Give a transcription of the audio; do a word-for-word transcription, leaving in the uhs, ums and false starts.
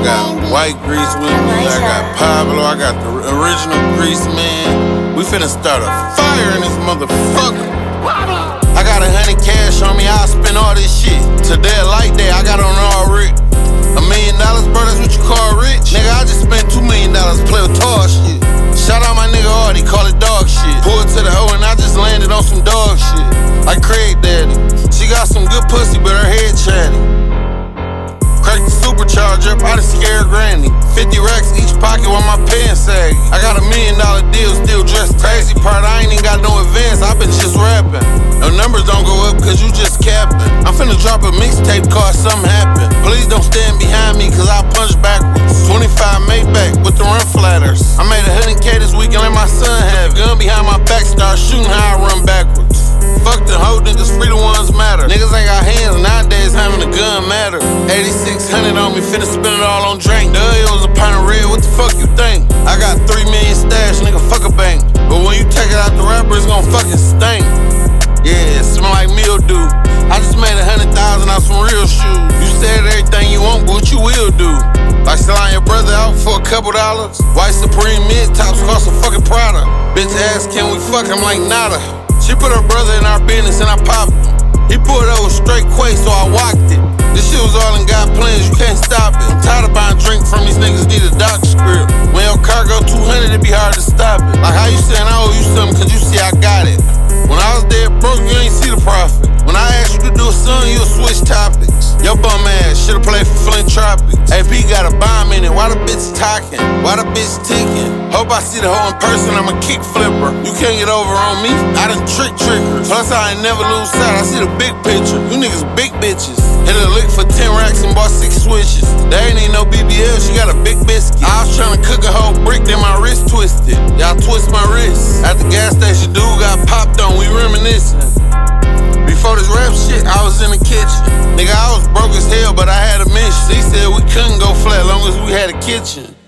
got White Grease with me, I got Pablo, I got the original Grease Man. We finna start a fire in this motherfucker. I got a hundred cash on me, I'll spend all this shit. Today a light day, I got on all rich. A million dollars, bro, that's what you call rich? Nigga, I just spent two million dollars play with tall shit. Shout out my nigga Hardy, call it dog shit. Pulled to the O and I just landed on some dog shit. Like Craig Daddy. She got some good pussy, but her head chatty. Cracked the supercharger up, I done scared granny. fifty racks each pocket while my pants sag. I got a million dollar deal, still dressed crazy part. I ain't even got no advance, I been just rapping. No numbers don't go up cause you just capping. I'm finna drop a mixtape cause something happen. Please don't stand behind me cause I'll punch backwards. twenty-five Maybach with the run flatters. I made a hundred K this week and let my son have it. Gun behind my back, start shooting how I run backwards. Fuck the hoe niggas, free the ones matter. Niggas ain't got hands, nowadays having a gun matter. eighty-six hundred on me, finna spend it all on drink. The it was a pint of red, what the fuck you think? I got three million stash, nigga, fuck a bank. But when you take it out the rapper, it's gon' fucking stink. Yeah, it smell like mildew. I just made a hundred thousand off some real shoes. You said everything you want, but what you will do? Like selling your brother out for a couple dollars. White Supreme mid tops cost a fucking Prada. Bitch ass, can we fuck? I'm like nada. She put her brother in our business and I popped him. He pulled over straight quay, so I walked it. This shit was all in God plans, you can't stop it. I'm tired of buying drink from these niggas, need a doctor script. When your car go two hundred, it be hard to stop it. Like how you saying I owe you something, cause you see I got it. When I was dead broke, you ain't see the profit. When I asked you to do a song, you'll switch topics. Your bum ass should've played for Flint Tropics. A P got a bomb in it, why the bitch talking? Why the bitch ticking? Hope I see the hoe in person, I'm a kick flipper. You can't get over on me, I done trick trickers. Plus I ain't never lose sight, I see the big picture. You niggas big bitches. Hit a lick for ten racks and bought six switches. They ain't even no B B L, she got a big biscuit. I was tryna cook a whole brick, then my wrist twisted. Y'all twist my wrist. At the gas station, dude got popped on, we reminiscing. Before this rap shit, I was in the kitchen. Nigga, I was broke as hell, but I had a mission. He said we couldn't go flat long as we had a kitchen.